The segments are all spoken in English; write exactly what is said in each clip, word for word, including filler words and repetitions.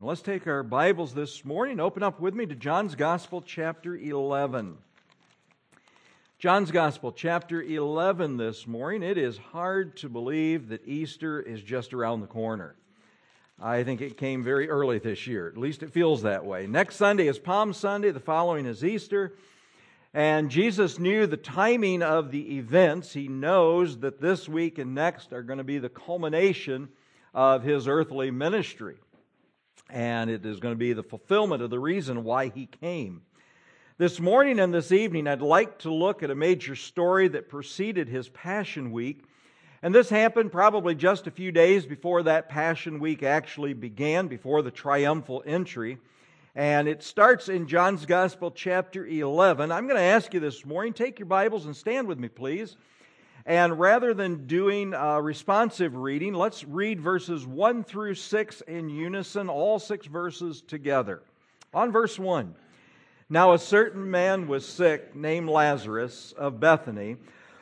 Let's take our Bibles this morning. Open up with me to John's Gospel, chapter eleven. John's Gospel, chapter eleven this morning. It is hard to believe that Easter is just around the corner. I think it came very early this year. At least it feels that way. Next Sunday is Palm Sunday. The following is Easter. And Jesus knew the timing of the events. He knows that this week and next are going to be the culmination of His earthly ministry. And it is going to be the fulfillment of the reason why He came. This morning and this evening, I'd like to look at a major story that preceded His Passion Week. And this happened probably just a few days before that Passion Week actually began, before the triumphal entry. And it starts in John's Gospel, chapter eleven. I'm going to ask you this morning, take your Bibles and stand with me, please. And rather than doing uh, responsive reading, let's read verses one through six in unison, all six verses together. On verse one, "Now a certain man was sick, named Lazarus, of Bethany.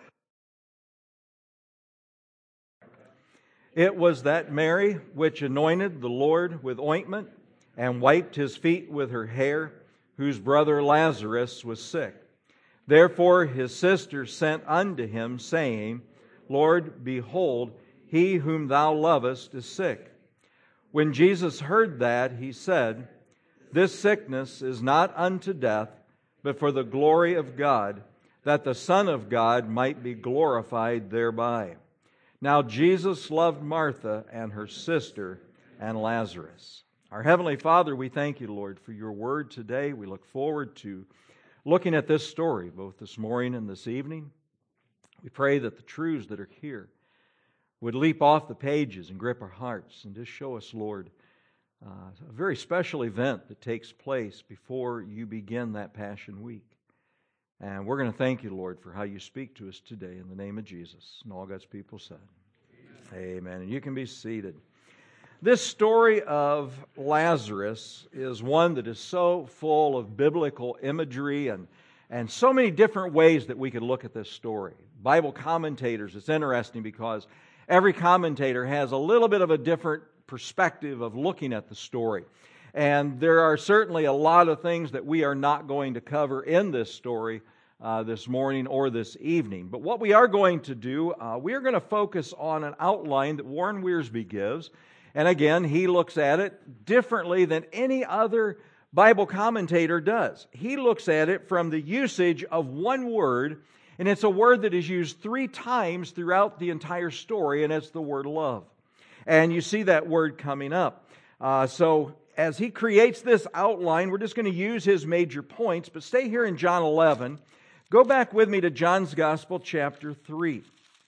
It was that Mary which anointed the Lord with ointment, and wiped His feet with her hair, whose brother Lazarus was sick. Therefore his sister sent unto Him, saying, Lord, behold, he whom Thou lovest is sick. When Jesus heard that, He said, This sickness is not unto death, but for the glory of God, that the Son of God might be glorified thereby. Now Jesus loved Martha and her sister and Lazarus." Our Heavenly Father, we thank You, Lord, for Your Word today. We look forward to looking at this story, both this morning and this evening. We pray that the truths that are here would leap off the pages and grip our hearts, and just show us, Lord, uh, a very special event that takes place before You begin that Passion Week. And we're going to thank You, Lord, for how You speak to us today in the name of Jesus. And all God's people said, Amen. Amen. And you can be seated. This story of Lazarus is one that is so full of biblical imagery and, and so many different ways that we could look at this story. Bible commentators, it's interesting because every commentator has a little bit of a different perspective of looking at the story. And there are certainly a lot of things that we are not going to cover in this story uh, this morning or this evening. But what we are going to do, uh, we are going to focus on an outline that Warren Wiersbe gives. And again, he looks at it differently than any other Bible commentator does. He looks at it from the usage of one word, and it's a word that is used three times throughout the entire story, and it's the word love. And you see that word coming up. Uh, so as he creates this outline, we're just going to use his major points, but stay here in John eleven. Go back with me to John's Gospel, chapter three.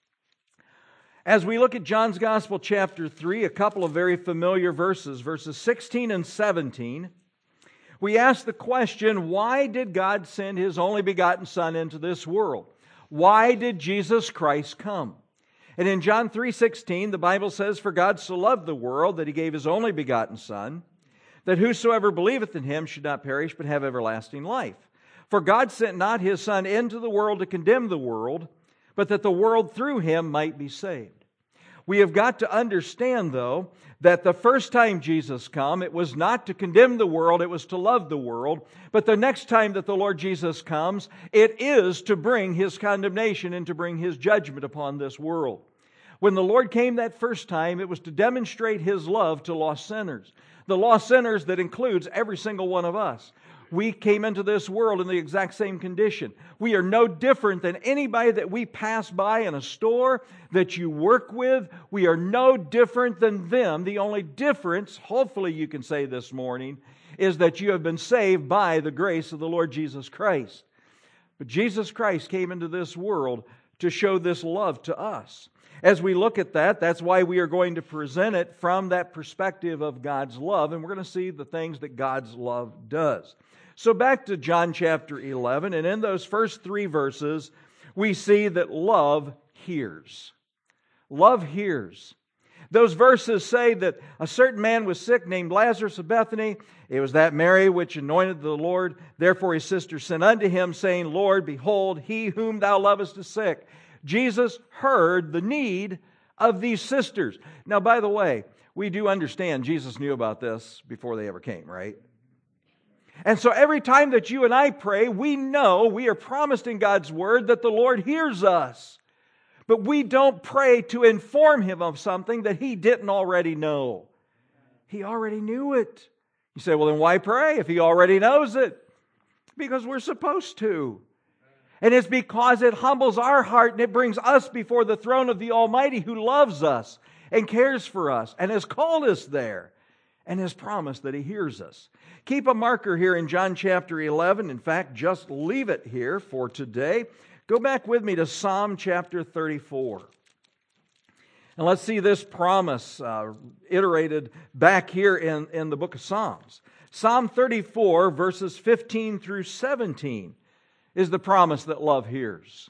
As we look at John's Gospel, chapter three, a couple of very familiar verses, verses sixteen and seventeen, we ask the question, why did God send His only begotten Son into this world? Why did Jesus Christ come? And in John three sixteen, the Bible says, For God so loved the world that He gave His only begotten Son, that whosoever believeth in Him should not perish, but have everlasting life. For God sent not His Son into the world to condemn the world, but that the world through Him might be saved. We have got to understand, though, that the first time Jesus came, it was not to condemn the world, it was to love the world. But the next time that the Lord Jesus comes, it is to bring His condemnation and to bring His judgment upon this world. When the Lord came that first time, it was to demonstrate His love to lost sinners. The lost sinners that includes every single one of us. We came into this world in the exact same condition. We are no different than anybody that we pass by in a store, that you work with. We are no different than them. The only difference, hopefully you can say this morning, is that you have been saved by the grace of the Lord Jesus Christ. But Jesus Christ came into this world to show this love to us. As we look at that, that's why we are going to present it from that perspective of God's love, and we're going to see the things that God's love does. So back to John chapter eleven, and in those first three verses, we see that love hears. Love hears. Those verses say that a certain man was sick named Lazarus of Bethany. It was that Mary which anointed the Lord. Therefore his sister sent unto Him, saying, Lord, behold, he whom Thou lovest is sick. Jesus heard the need of these sisters. Now, by the way, we do understand Jesus knew about this before they ever came, right? And so every time that you and I pray, we know we are promised in God's Word that the Lord hears us. But we don't pray to inform Him of something that He didn't already know. He already knew it. You say, well, then why pray if He already knows it? Because we're supposed to. And it's because it humbles our heart and it brings us before the throne of the Almighty who loves us and cares for us and has called us there and has promised that He hears us. Keep a marker here in John chapter eleven. In fact, just leave it here for today. Go back with me to Psalm chapter thirty-four. And let's see this promise uh, iterated back here in, in the book of Psalms. Psalm thirty-four, verses fifteen through seventeen, is the promise that love hears.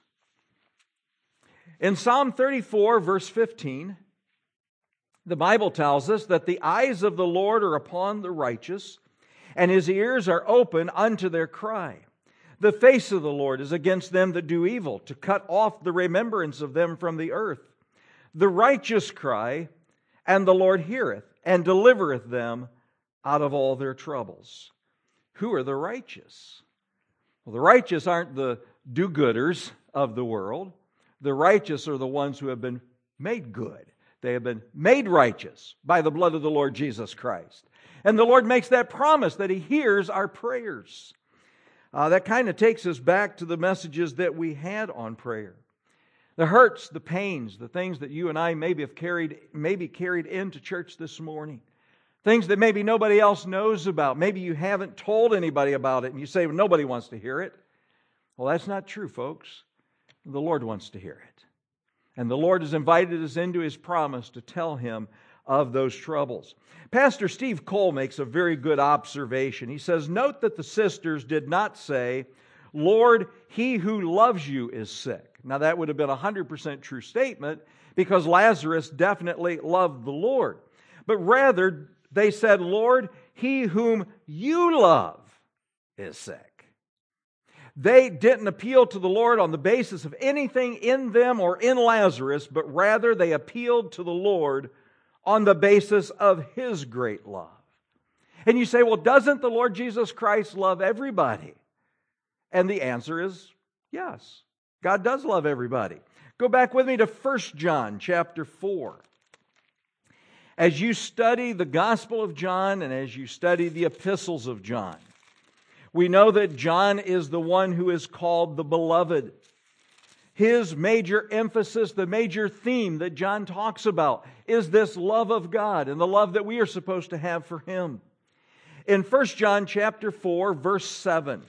In Psalm thirty-four, verse fifteen, the Bible tells us that the eyes of the Lord are upon the righteous, and His ears are open unto their cry. The face of the Lord is against them that do evil, to cut off the remembrance of them from the earth. The righteous cry, and the Lord heareth, and delivereth them out of all their troubles. Who are the righteous? Well, the righteous aren't the do-gooders of the world. The righteous are the ones who have been made good. They have been made righteous by the blood of the Lord Jesus Christ. And the Lord makes that promise that He hears our prayers. Uh, that kind of takes us back to the messages that we had on prayer. The hurts, the pains, the things that you and I maybe have carried, maybe carried into church this morning. Things that maybe nobody else knows about. Maybe you haven't told anybody about it and you say, well, nobody wants to hear it. Well, that's not true, folks. The Lord wants to hear it. And the Lord has invited us into His promise to tell Him of those troubles. Pastor Steve Cole makes a very good observation. He says, note that the sisters did not say, Lord, he who loves you is sick. Now that would have been a one hundred percent true statement because Lazarus definitely loved the Lord. But rather, they said, Lord, he whom you love is sick. They didn't appeal to the Lord on the basis of anything in them or in Lazarus, but rather they appealed to the Lord on the basis of His great love. And you say, well, doesn't the Lord Jesus Christ love everybody? And the answer is yes. God does love everybody. Go back with me to First John chapter four. As you study the Gospel of John and as you study the epistles of John, we know that John is the one who is called the Beloved. His major emphasis, the major theme that John talks about is this love of God and the love that we are supposed to have for Him. In First John chapter four, verse seven,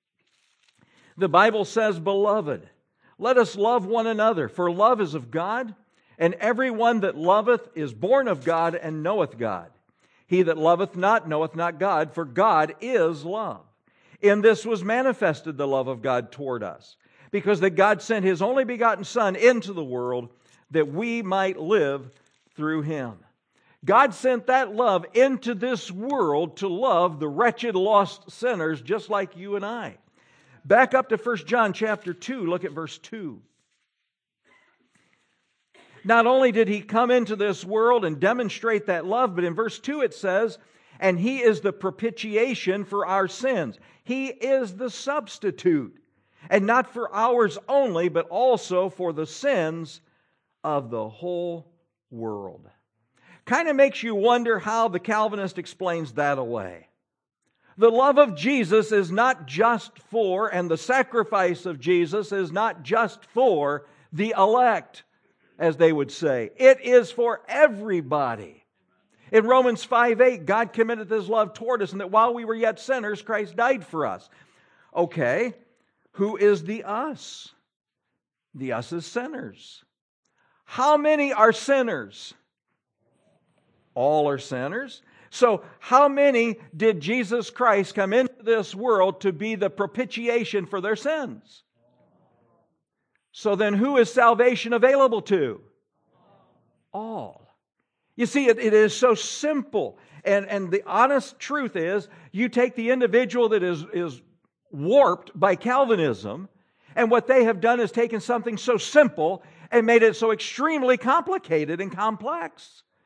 the Bible says, Beloved, let us love one another, for love is of God, and every one that loveth is born of God and knoweth God. He that loveth not knoweth not God, for God is love. In this was manifested the love of God toward us, because that God sent His only begotten Son into the world that we might live through Him. God sent that love into this world to love the wretched, lost sinners just like you and I. Back up to First John chapter two, look at verse two. Not only did He come into this world and demonstrate that love, but in verse two it says, and He is the propitiation for our sins. He is the substitute. And not for ours only, but also for the sins of the whole world. Kind of makes you wonder how the Calvinist explains that away. The love of Jesus is not just for, and the sacrifice of Jesus is not just for the elect, as they would say. It is for everybody. In Romans five eight, God committed His love toward us, and that while we were yet sinners, Christ died for us. Okay. Who is the us? The us is sinners. How many are sinners? All are sinners. So how many did Jesus Christ come into this world to be the propitiation for their sins? So then who is salvation available to? All. You see, it, it is so simple. And, and the honest truth is, you take the individual that is, is warped by Calvinism, and what they have done is taken something so simple and made it so extremely complicated and complex.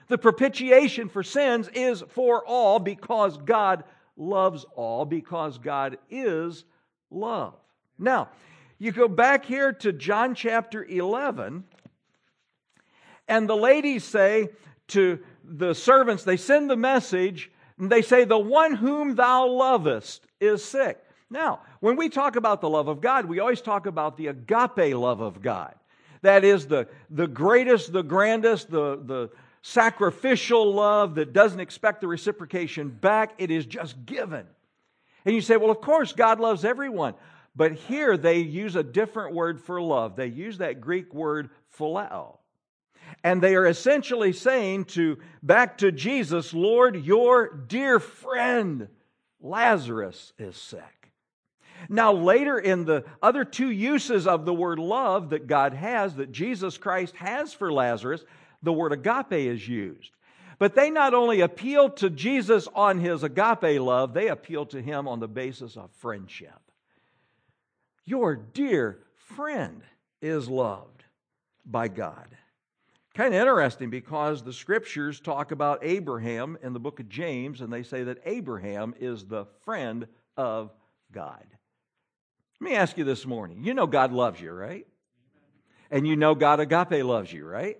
The propitiation for sins is for all because God loves all, because God is love. Now, you go back here to John chapter eleven, and the ladies say to the servants, they send the message, and they say, the one whom thou lovest is sick. Now, when we talk about the love of God, we always talk about the agape love of God. That is the, the greatest, the grandest, the, the sacrificial love that doesn't expect the reciprocation back. It is just given. And you say, well, of course, God loves everyone. But here they use a different word for love. They use that Greek word phileo. And they are essentially saying to back to Jesus, Lord, your dear friend Lazarus is sick. Now later in the other two uses of the word love that God has, that Jesus Christ has for Lazarus, the word agape is used. But they not only appeal to Jesus on His agape love, they appeal to Him on the basis of friendship. Your dear friend is loved by God. Kind of interesting because the Scriptures talk about Abraham in the book of James, and they say that Abraham is the friend of God. Let me ask you this morning. You know God loves you, right? And you know God agape loves you, right?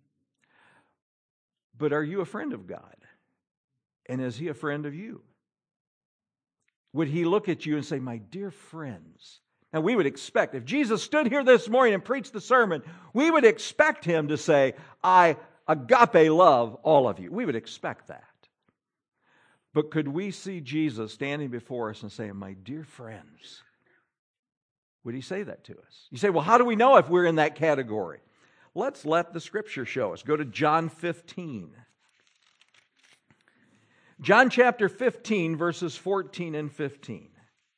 But are you a friend of God? And is He a friend of you? Would He look at you and say, my dear friends? Now we would expect, if Jesus stood here this morning and preached the sermon, we would expect Him to say, I agape love all of you. We would expect that. But could we see Jesus standing before us and saying, my dear friends? Would He say that to us? You say, well, how do we know if we're in that category? Let's let the Scripture show us. Go to John fifteen. John chapter fifteen, verses fourteen and fifteen.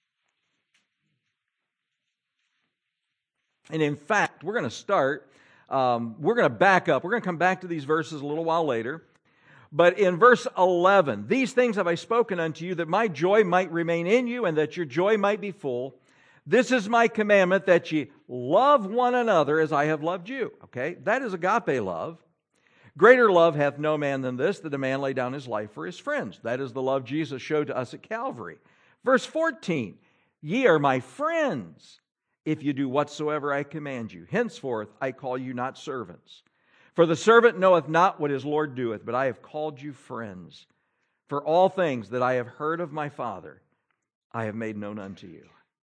And in fact, we're going to start, um, we're going to back up. We're going to come back to these verses a little while later. But in verse eleven, these things have I spoken unto you, that my joy might remain in you, and that your joy might be full. This is my commandment, that ye love one another as I have loved you. Okay, that is agape love. Greater love hath no man than this, that a man lay down his life for his friends. That is the love Jesus showed to us at Calvary. Verse fourteen, ye are my friends, if you do whatsoever I command you. Henceforth I call you not servants. For the servant knoweth not what his Lord doeth, but I have called you friends. For all things that I have heard of my Father, I have made known unto you.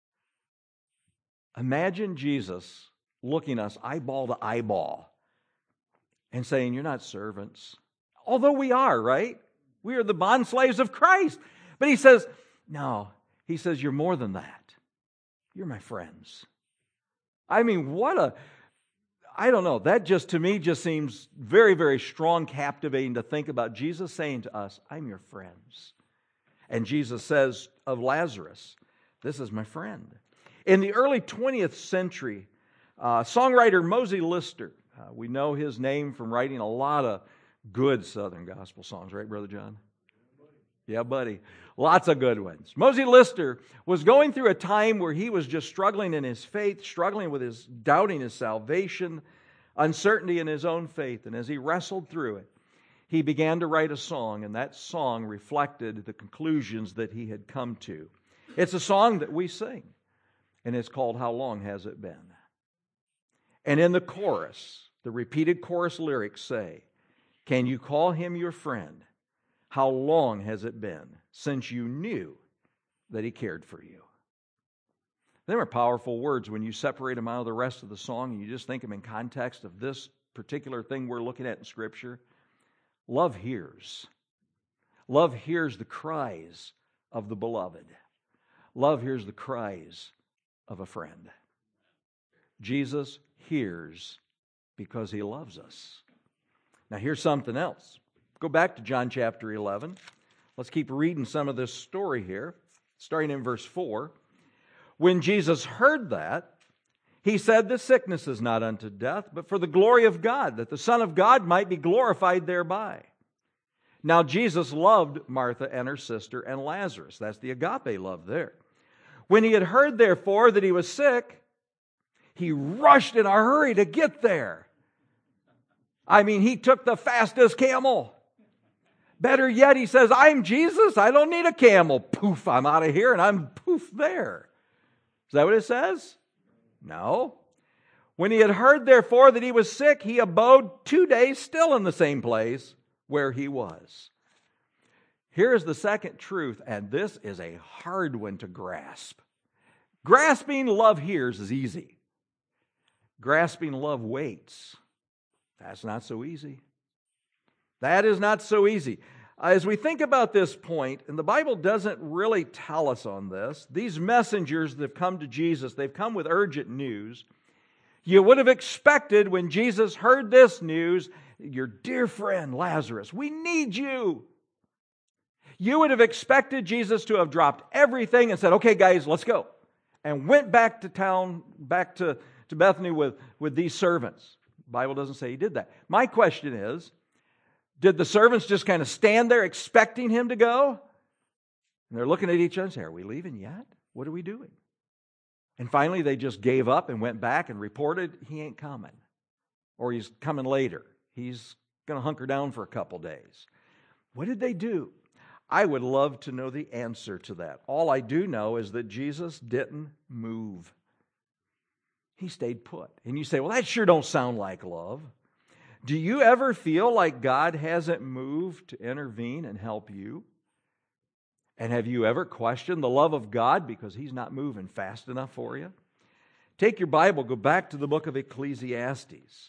Imagine Jesus looking us eyeball to eyeball and saying, you're not servants. Although we are, right? We are the bondslaves of Christ. But He says, no, He says, you're more than that. You're my friends. I mean, what a, I don't know, that just to me just seems very, very strong, captivating to think about Jesus saying to us, I'm your friends. And Jesus says of Lazarus, this is my friend. In the early twentieth century, uh, songwriter Mosey Lister, uh, we know his name from writing a lot of good Southern gospel songs, right, Brother John? Yeah, buddy. Lots of good ones. Mosey Lister was going through a time where he was just struggling in his faith, struggling with his doubting his salvation, uncertainty in his own faith. And as he wrestled through it, he began to write a song, and that song reflected the conclusions that he had come to. It's a song that we sing, and it's called How Long Has It Been? And in the chorus, the repeated chorus lyrics say, can you call him your friend? How long has it been since you knew that he cared for you? They are powerful words when you separate them out of the rest of the song and you just think them in context of this particular thing we're looking at in Scripture. Love hears. Love hears the cries of the beloved. Love hears the cries of a friend. Jesus hears because He loves us. Now here's something else. Go back to John chapter eleven. Let's keep reading some of this story here, starting in verse four. When Jesus heard that, He said, the sickness is not unto death, but for the glory of God, that the Son of God might be glorified thereby. Now Jesus loved Martha and her sister and Lazarus. That's the agape love there. When He had heard, therefore, that he was sick, He rushed in a hurry to get there. I mean, he took the fastest camel. Better yet, he says, I'm Jesus. I don't need a camel. Poof, I'm out of here and I'm poof there. Is that what it says? No. When he had heard, therefore, that he was sick, he abode two days still in the same place where he was. Here is the second truth, and this is a hard one to grasp. Grasping love hears is easy. Grasping love waits. That's not so easy. That is not so easy. As we think about this point, and the Bible doesn't really tell us on this, these messengers that have come to Jesus, they've come with urgent news. You would have expected when Jesus heard this news, your dear friend Lazarus, we need you. You would have expected Jesus to have dropped everything and said, okay guys, let's go. And went back to town, back to, to Bethany with, with these servants. The Bible doesn't say he did that. My question is, did the servants just kind of stand there expecting him to go? And they're looking at each other and saying, are we leaving yet? What are we doing? And finally they just gave up and went back and reported, he ain't coming. Or he's coming later. He's going to hunker down for a couple days. What did they do? I would love to know the answer to that. All I do know is that Jesus didn't move. He stayed put. And you say, well, that sure don't sound like love. Do you ever feel like God hasn't moved to intervene and help you? And have you ever questioned the love of God because He's not moving fast enough for you? Take your Bible, go back to the book of Ecclesiastes.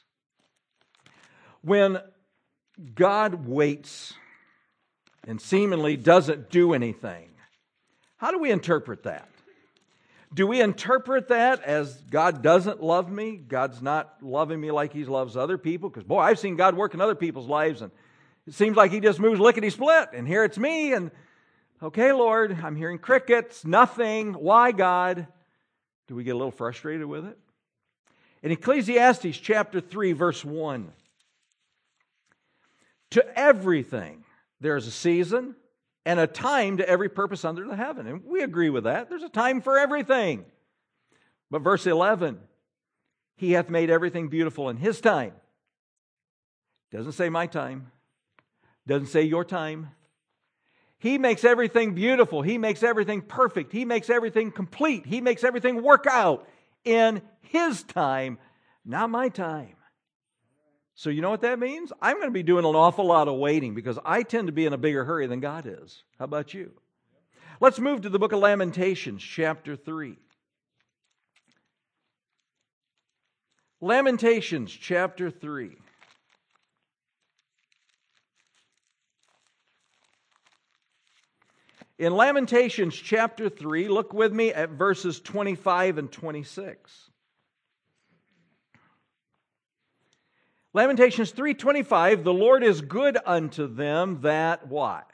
When God waits and seemingly doesn't do anything, how do we interpret that? Do we interpret that as God doesn't love me? God's not loving me like He loves other people? Because, boy, I've seen God work in other people's lives, and it seems like He just moves lickety-split, and here it's me, and, okay, Lord, I'm hearing crickets, nothing. Why, God? Do we get a little frustrated with it? In Ecclesiastes chapter three, verse one, to everything there is a season and a time to every purpose under the heaven. And we agree with that. There's a time for everything. But verse eleven, He hath made everything beautiful in His time. Doesn't say my time. Doesn't say your time. He makes everything beautiful. He makes everything perfect. He makes everything complete. He makes everything work out in His time, not my time. So you know what that means? I'm going to be doing an awful lot of waiting because I tend to be in a bigger hurry than God is. How about you? Let's move to the book of Lamentations, chapter three. Lamentations, chapter three. In Lamentations, chapter three, look with me at verses twenty-five and twenty-six. Lamentations three twenty-five, the Lord is good unto them that what?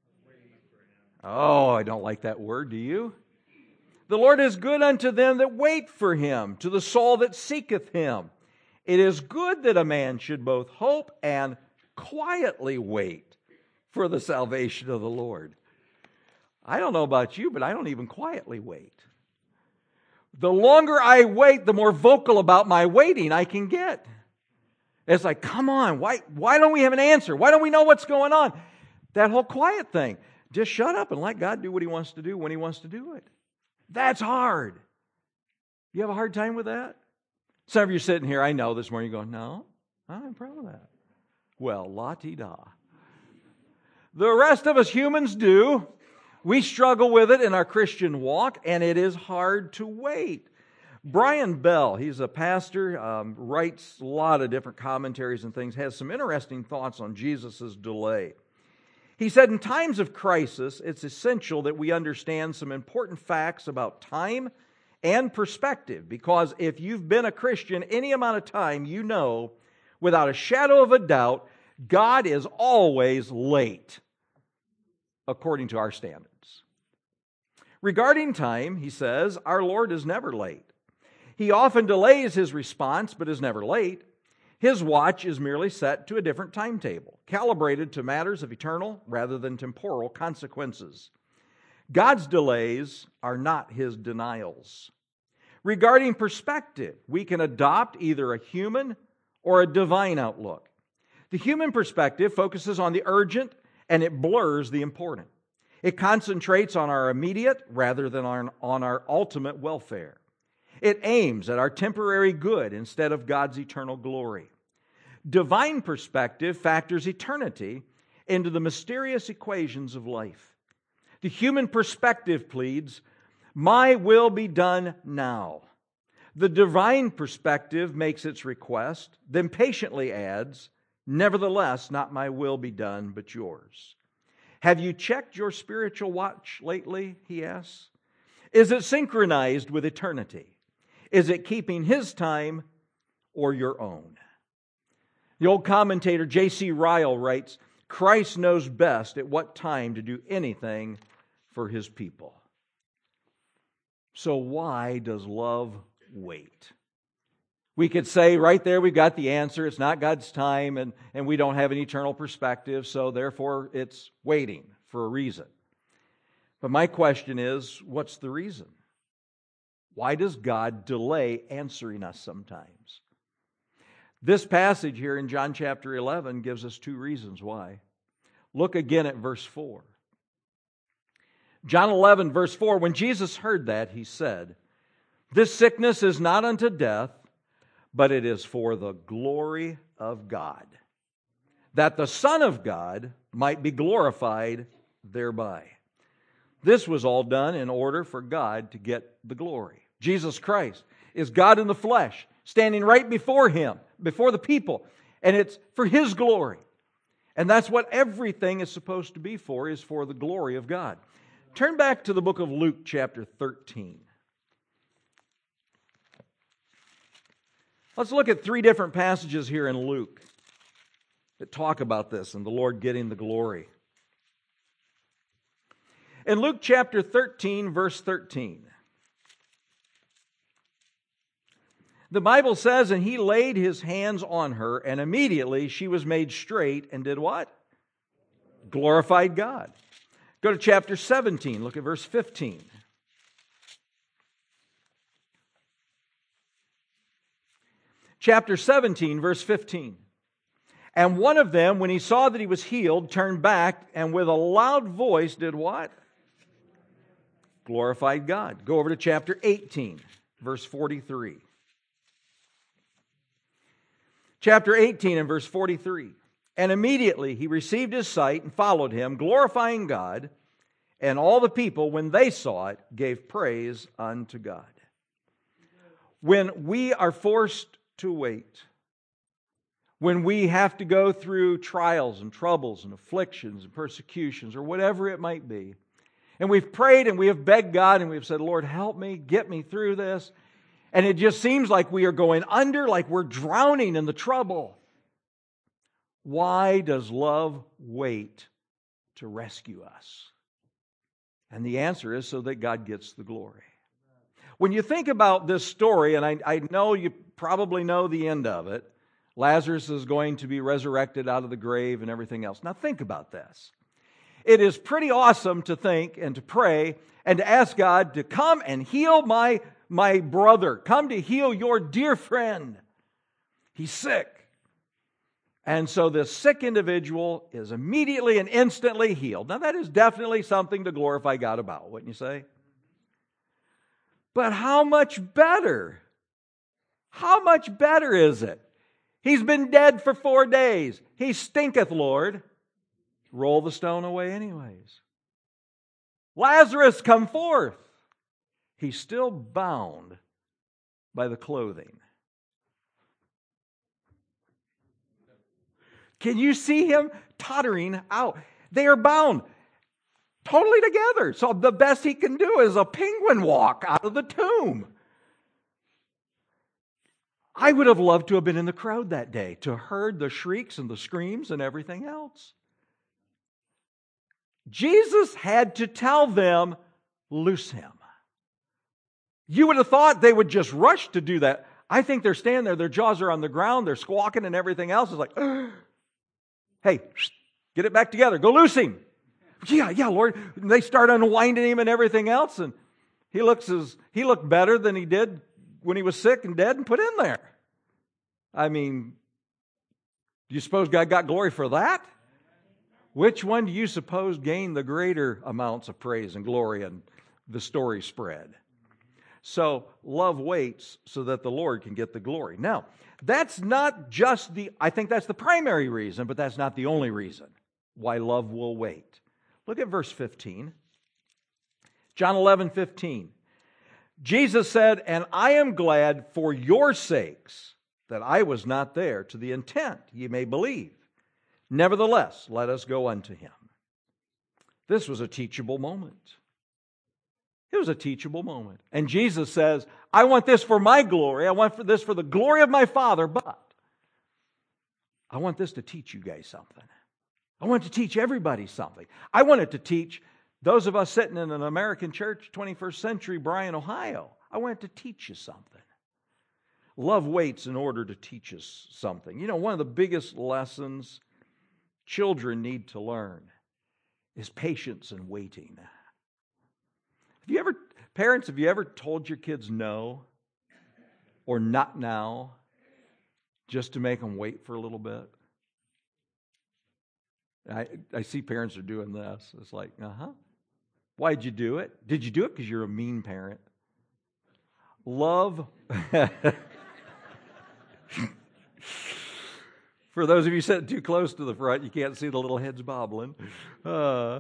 Oh, I don't like that word, do you? The Lord is good unto them that wait for Him, to the soul that seeketh Him. It is good that a man should both hope and quietly wait for the salvation of the Lord. I don't know about you, but I don't even quietly wait. The longer I wait, the more vocal about my waiting I can get. It's like, come on, why, why don't we have an answer? Why don't we know what's going on? That whole quiet thing. Just shut up and let God do what He wants to do when He wants to do it. That's hard. You have a hard time with that? Some of you are sitting here, I know, this morning, going, no, I don't have a problem with that. Well, la-ti-da. The rest of us humans do. We struggle with it in our Christian walk, and it is hard to wait. Brian Bell, he's a pastor, um, writes a lot of different commentaries and things, has some interesting thoughts on Jesus' delay. He said, in times of crisis, it's essential that we understand some important facts about time and perspective, because if you've been a Christian any amount of time, you know, without a shadow of a doubt, God is always late, according to our standards. Regarding time, he says, our Lord is never late. He often delays His response, but is never late. His watch is merely set to a different timetable, calibrated to matters of eternal rather than temporal consequences. God's delays are not His denials. Regarding perspective, we can adopt either a human or a divine outlook. The human perspective focuses on the urgent and it blurs the important. It concentrates on our immediate rather than on, on our ultimate welfare. It aims at our temporary good instead of God's eternal glory. Divine perspective factors eternity into the mysterious equations of life. The human perspective pleads, "My will be done now." The divine perspective makes its request, then patiently adds, "Nevertheless, not my will be done, but yours." Have you checked your spiritual watch lately, he asks? Is it synchronized with eternity? Is it keeping His time or your own? The old commentator J C Ryle writes, "Christ knows best at what time to do anything for His people." So why does love wait? We could say right there we've got the answer. It's not God's time and, and we don't have an eternal perspective, so therefore it's waiting for a reason. But my question is, what's the reason? Why does God delay answering us sometimes? This passage here in John chapter eleven gives us two reasons why. Look again at verse four. John eleven, verse four, when Jesus heard that, He said, "This sickness is not unto death, but it is for the glory of God, that the Son of God might be glorified thereby." This was all done in order for God to get the glory. Jesus Christ is God in the flesh, standing right before Him, before the people, and it's for His glory. And that's what everything is supposed to be for, is for the glory of God. Turn back to the book of Luke chapter thirteen. Let's look at three different passages here in Luke that talk about this and the Lord getting the glory. In Luke chapter thirteen, verse thirteen, the Bible says, "And He laid His hands on her, and immediately she was made straight," and did what? Glorified God. Go to chapter seventeen, look at verse fifteen. Chapter seventeen, verse fifteen. "And one of them, when he saw that he was healed, turned back, and with a loud voice did what? Glorified God." Go over to chapter eighteen, verse forty-three. Chapter eighteen and verse forty-three. "And immediately he received his sight and followed Him, glorifying God. And all the people, when they saw it, gave praise unto God." When we are forced to wait, when we have to go through trials and troubles and afflictions and persecutions or whatever it might be, and we've prayed and we have begged God and we've said, "Lord, help me, get me through this," and it just seems like we are going under, like we're drowning in the trouble. Why does love wait to rescue us? And the answer is so that God gets the glory. When you think about this story, and I, I know you probably know the end of it, Lazarus is going to be resurrected out of the grave and everything else. Now think about this. It is pretty awesome to think and to pray and to ask God to come and heal my, my brother. Come to heal your dear friend. He's sick. And so this sick individual is immediately and instantly healed. Now that is definitely something to glorify God about, wouldn't you say? But how much better? How much better is it? He's been dead for four days. He stinketh, Lord. Roll the stone away anyways. Lazarus, come forth. He's still bound by the clothing. Can you see him tottering out? They are bound totally together. So the best he can do is a penguin walk out of the tomb. I would have loved to have been in the crowd that day to heard the shrieks and the screams and everything else. Jesus had to tell them, loose him. You would have thought they would just rush to do that. I think they're standing there, their jaws are on the ground, they're squawking and everything else. It's like, hey, get it back together, go loose him. Yeah, yeah, Lord. And they start unwinding him and everything else, and he looks as he looked better than he did when he was sick and dead and put in there. I mean, Do you suppose God got glory for that? Which one do you suppose gained the greater amounts of praise and glory and the story spread? So love waits so that the Lord can get the glory. Now, that's not just the, I think that's the primary reason, but that's not the only reason why love will wait. Look at verse fifteen. John eleven fifteen. Jesus said, "And I am glad for your sakes that I was not there, to the intent ye may believe. Nevertheless, let us go unto him." This was a teachable moment. It was a teachable moment. And Jesus says, I want this for my glory. I want for this for the glory of my Father, but I want this to teach you guys something. I want to teach everybody something. I want it to teach those of us sitting in an American church, twenty-first century, Bryan, Ohio. I want it to teach you something. Love waits in order to teach us something. You know, one of the biggest lessons children need to learn is patience and waiting. Have you ever, parents, have you ever told your kids no or not now just to make them wait for a little bit? I, I see parents are doing this. It's like, uh-huh. Why'd you do it? Did you do it because you're a mean parent? Love. For those of you sitting too close to the front, you can't see the little heads bobbling. Uh,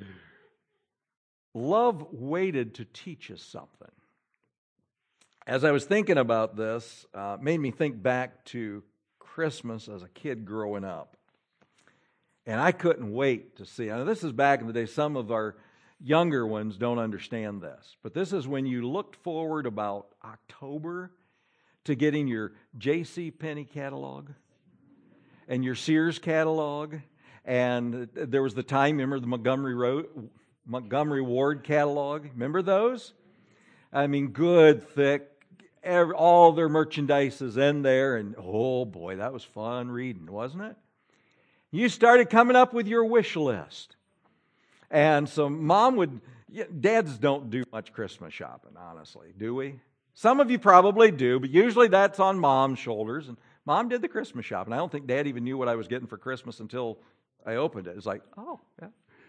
love waited to teach us something. As I was thinking about this, uh, it made me think back to Christmas as a kid growing up. And I couldn't wait to see. Now, this is back in the day. Some of our younger ones don't understand this. But this is when you looked forward about October to getting your J C Penney catalog and your Sears catalog. And there was the time, remember the Montgomery Road, Montgomery Ward catalog? Remember those? I mean, good, thick, every, all their merchandise is in there. And oh boy, that was fun reading, wasn't it? You started coming up with your wish list. And so mom would, dads don't do much Christmas shopping, honestly, do we? Some of you probably do, but usually that's on mom's shoulders. And mom did the Christmas shopping. I don't think dad even knew what I was getting for Christmas until I opened it. It's like, oh, yeah.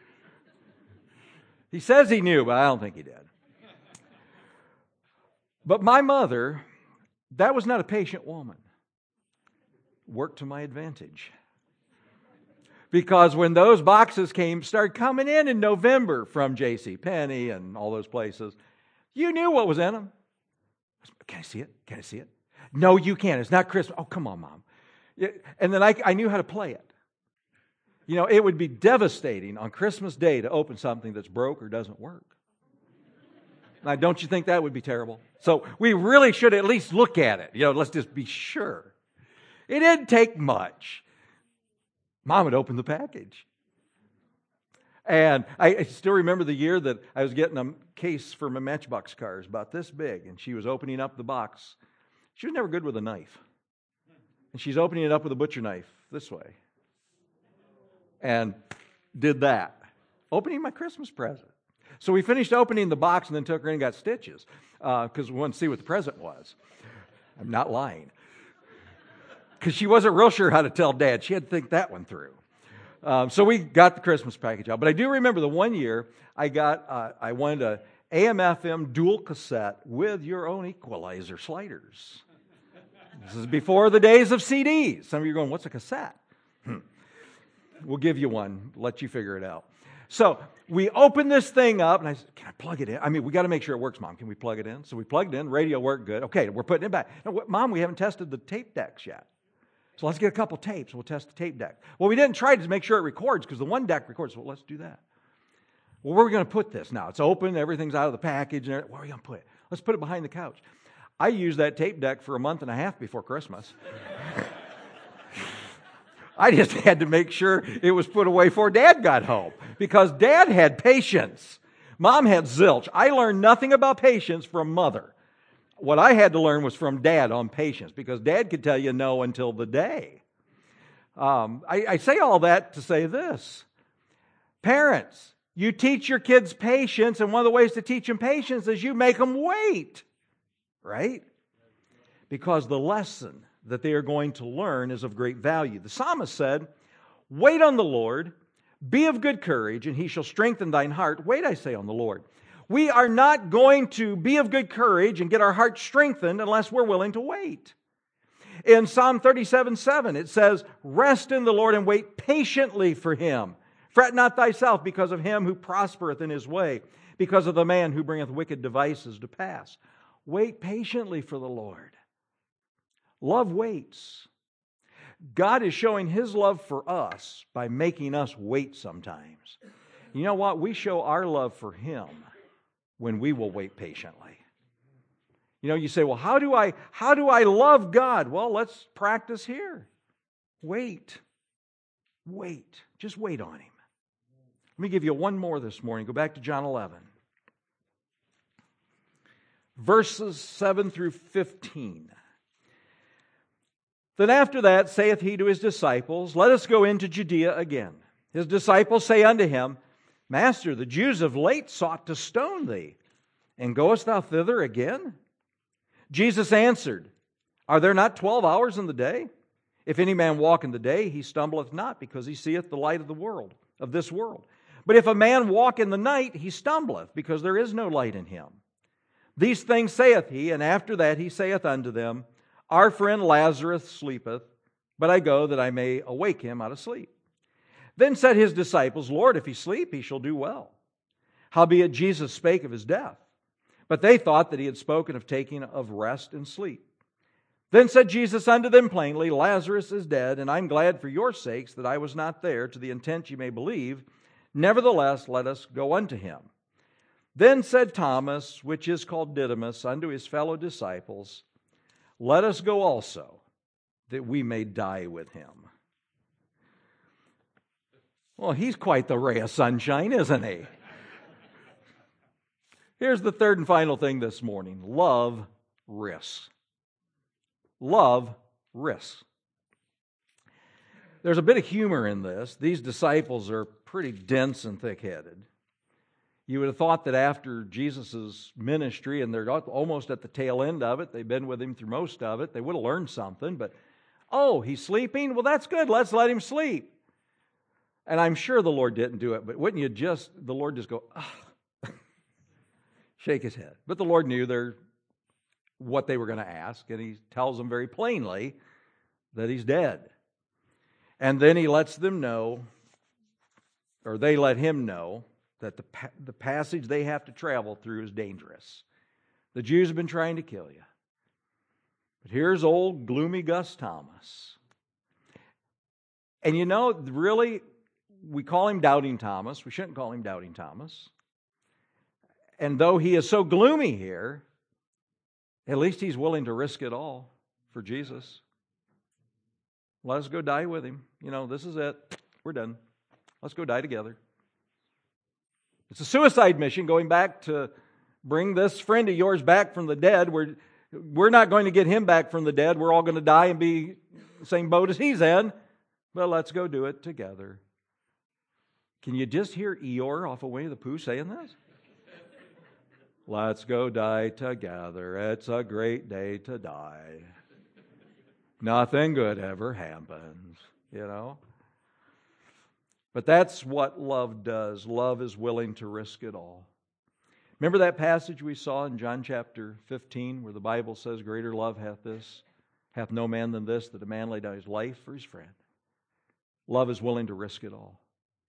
He says he knew, but I don't think he did. But my mother, that was not a patient woman. Worked to my advantage. Because when those boxes came, started coming in in November from J C Penney and all those places, you knew what was in them. Can I see it? Can I see it? No, you can't. It's not Christmas. Oh, come on, Mom. And then I, I knew how to play it. You know, it would be devastating on Christmas Day to open something that's broke or doesn't work. Now, don't you think that would be terrible? So we really should at least look at it. You know, let's just be sure. It didn't take much. Mom would open the package. And I, I still remember the year that I was getting a case for my Matchbox cars about this big, and she was opening up the box. She was never good with a knife. And she's opening it up with a butcher knife this way. And did that. Opening my Christmas present. So we finished opening the box and then took her in and got stitches because uh, we wanted to see what the present was. I'm not lying. Because she wasn't real sure how to tell Dad. She had to think that one through. Um, so we got the Christmas package out. But I do remember the one year I got, uh, I wanted a A M F M dual cassette with your own equalizer sliders. This is before the days of C Ds. Some of you are going, what's a cassette? Hmm. We'll give you one. Let you figure it out. So we opened this thing up, and I said, can I plug it in? I mean, we got to make sure it works, Mom. Can we plug it in? So we plugged it in. Radio worked good. Okay, we're putting it back. No, Mom, we haven't tested the tape decks yet. So let's get a couple tapes. We'll test the tape deck. Well, we didn't try to make sure it records because the one deck records. Well, let's do that. Well, where are we going to put this now? It's open. Everything's out of the package. Where are we going to put it? Let's put it behind the couch. I used that tape deck for a month and a half before Christmas. I just had to make sure it was put away before Dad got home because Dad had patience. Mom had zilch. I learned nothing about patience from Mother. What I had to learn was from Dad on patience because Dad could tell you no until the day. Um, I, I say all that to say this. Parents, you teach your kids patience, and one of the ways to teach them patience is you make them wait. Right? Because the lesson that they are going to learn is of great value. The psalmist said, "Wait on the Lord, be of good courage, and He shall strengthen thine heart." Wait, I say, on the Lord. We are not going to be of good courage and get our heart strengthened unless we're willing to wait. In Psalm thirty-seven seven, it says, "Rest in the Lord and wait patiently for Him. Fret not thyself because of him who prospereth in his way, because of the man who bringeth wicked devices to pass." Wait patiently for the Lord. Love waits. God is showing His love for us by making us wait sometimes. You know what? We show our love for Him when we will wait patiently. You know, you say, well, how do I, how do I love God? Well, let's practice here. Wait. Wait. Just wait on Him. Let me give you one more this morning. Go back to John eleven. Verses seven through fifteen. "Then after that saith He to His disciples, Let us go into Judea again. His disciples say unto Him, Master, the Jews of late sought to stone Thee, and goest Thou thither again? Jesus answered, Are there not twelve hours in the day? If any man walk in the day, he stumbleth not, because he seeth the light of the world, of this world. But if a man walk in the night, he stumbleth, because there is no light in him. These things saith He, and after that He saith unto them, Our friend Lazarus sleepeth, but I go that I may awake him out of sleep. Then said His disciples, Lord, if he sleep, he shall do well. Howbeit Jesus spake of his death. But they thought that He had spoken of taking of rest and sleep. Then said Jesus unto them plainly, Lazarus is dead, and I am glad for your sakes that I was not there, to the intent ye may believe. Nevertheless, let us go unto him. Then said Thomas, which is called Didymus, unto his fellow disciples, Let us go also, that we may die with him. Well, he's quite the ray of sunshine, isn't he? Here's the third and final thing this morning. Love risks. Love risks. There's a bit of humor in this. These disciples are pretty dense and thick-headed. You would have thought that after Jesus' ministry, and they're almost at the tail end of it, they've been with Him through most of it, they would have learned something. But, oh, he's sleeping? Well, that's good. Let's let him sleep. And I'm sure the Lord didn't do it, but wouldn't you just, the Lord just go, ah, shake his head. But the Lord knew their, what they were going to ask, and He tells them very plainly that He's dead. And then He lets them know, or they let Him know, that the, the passage they have to travel through is dangerous. The Jews have been trying to kill you. But here's old gloomy Gus Thomas. And you know, really, we call him Doubting Thomas. We shouldn't call him Doubting Thomas. And though he is so gloomy here, at least he's willing to risk it all for Jesus. Let us go die with Him. You know, this is it. We're done. Let's go die together. It's a suicide mission, going back to bring this friend of yours back from the dead. We're, we're not going to get him back from the dead. We're all going to die and be in the same boat as he's in. But let's go do it together. Can you just hear Eeyore off of Winnie the Pooh saying this? Let's go die together. It's a great day to die. Nothing good ever happens, you know. But that's what love does. Love is willing to risk it all. Remember that passage we saw in John chapter fifteen where the Bible says, Greater love hath this, hath no man than this, that a man lay down his life for his friend. Love is willing to risk it all.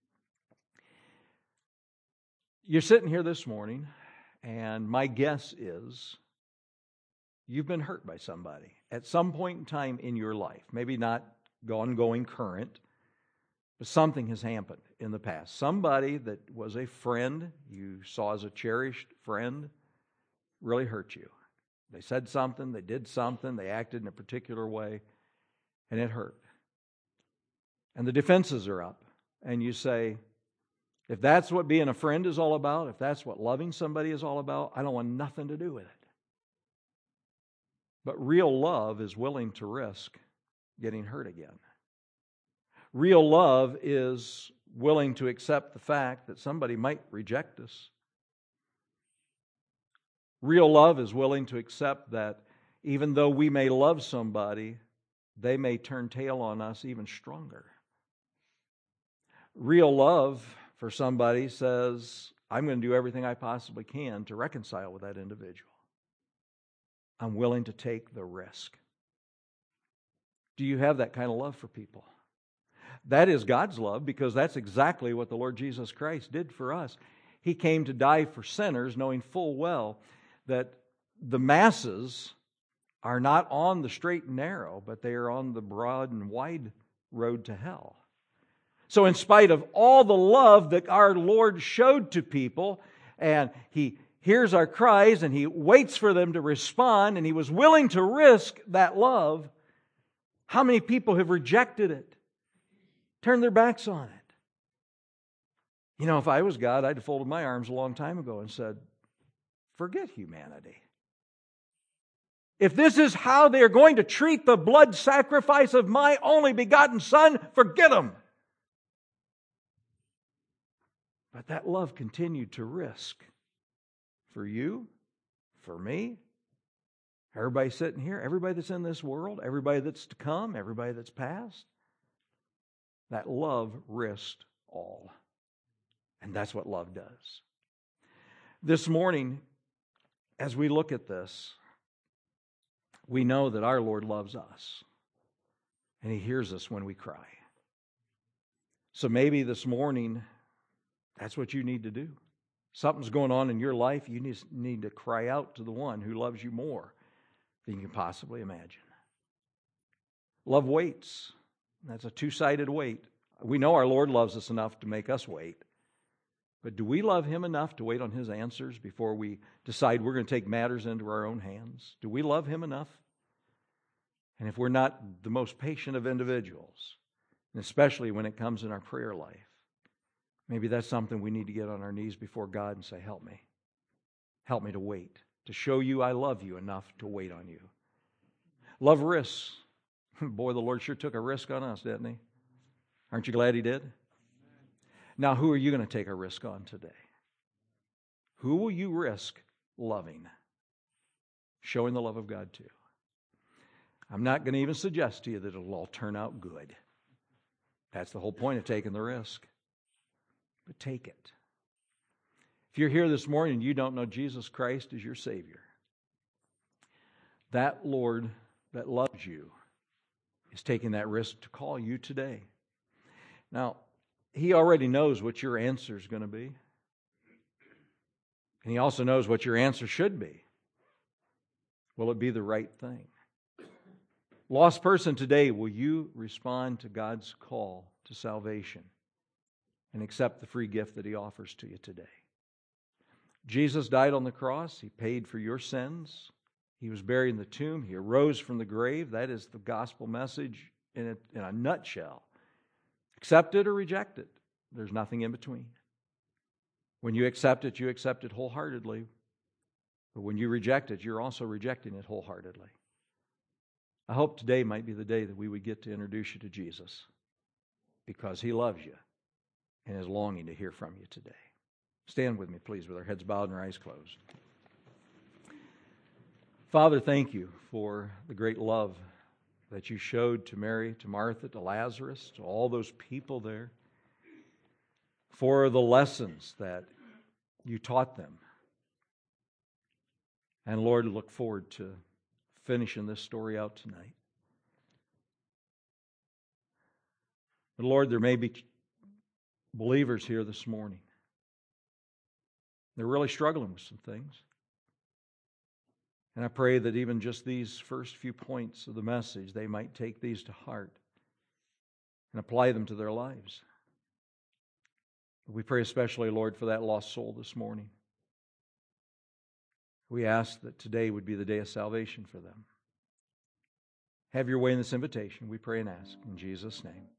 You're sitting here this morning, and my guess is you've been hurt by somebody at some point in time in your life. Maybe not ongoing current, but something has happened in the past. Somebody that was a friend you saw as a cherished friend really hurt you. They said something, they did something, they acted in a particular way, and it hurt. And the defenses are up, and you say, if that's what being a friend is all about, if that's what loving somebody is all about, I don't want nothing to do with it. But real love is willing to risk getting hurt again. Real love is willing to accept the fact that somebody might reject us. Real love is willing to accept that even though we may love somebody, they may turn tail on us even stronger. Real love for somebody says, I'm going to do everything I possibly can to reconcile with that individual. I'm willing to take the risk. Do you have that kind of love for people? That is God's love, because that's exactly what the Lord Jesus Christ did for us. He came to die for sinners, knowing full well that the masses are not on the straight and narrow, but they are on the broad and wide road to hell. So in spite of all the love that our Lord showed to people, and He hears our cries and He waits for them to respond, and He was willing to risk that love, how many people have rejected it? Turned their backs on it. You know, if I was God, I'd have folded my arms a long time ago and said, forget humanity. If this is how they are going to treat the blood sacrifice of my only begotten Son, forget them. But that love continued to risk for you, for me, everybody sitting here, everybody that's in this world, everybody that's to come, everybody that's past. That love risked all. And that's what love does. This morning, as we look at this, we know that our Lord loves us. And He hears us when we cry. So maybe this morning, that's what you need to do. Something's going on in your life, you need, need to cry out to the one who loves you more than you can possibly imagine. Love waits. That's a two-sided wait. We know our Lord loves us enough to make us wait. But do we love Him enough to wait on His answers before we decide we're going to take matters into our own hands? Do we love Him enough? And if we're not the most patient of individuals, and especially when it comes in our prayer life, maybe that's something we need to get on our knees before God and say, help me. Help me to wait, to show you I love you enough to wait on you. Love risks. Boy, the Lord sure took a risk on us, didn't He? Aren't you glad He did? Now, who are you going to take a risk on today? Who will you risk loving? Showing the love of God to? I'm not going to even suggest to you that it'll all turn out good. That's the whole point of taking the risk. But take it. If you're here this morning and you don't know Jesus Christ as your Savior, that Lord that loves you is taking that risk to call you today. Now, He already knows what your answer is going to be. And He also knows what your answer should be. Will it be the right thing? Lost person today, will you respond to God's call to salvation and accept the free gift that He offers to you today? Jesus died on the cross. He paid for your sins. He was buried in the tomb. He arose from the grave. That is the gospel message in a, in a nutshell. Accept it or reject it. There's nothing in between. When you accept it, you accept it wholeheartedly. But when you reject it, you're also rejecting it wholeheartedly. I hope today might be the day that we would get to introduce you to Jesus, because He loves you and is longing to hear from you today. Stand with me, please, with our heads bowed and our eyes closed. Father, thank You for the great love that You showed to Mary, to Martha, to Lazarus, to all those people there, for the lessons that You taught them. And Lord, look forward to finishing this story out tonight. But Lord, there may be believers here this morning. They're really struggling with some things. And I pray that even just these first few points of the message, they might take these to heart and apply them to their lives. We pray especially, Lord, for that lost soul this morning. We ask that today would be the day of salvation for them. Have Your way in this invitation, we pray and ask in Jesus' name.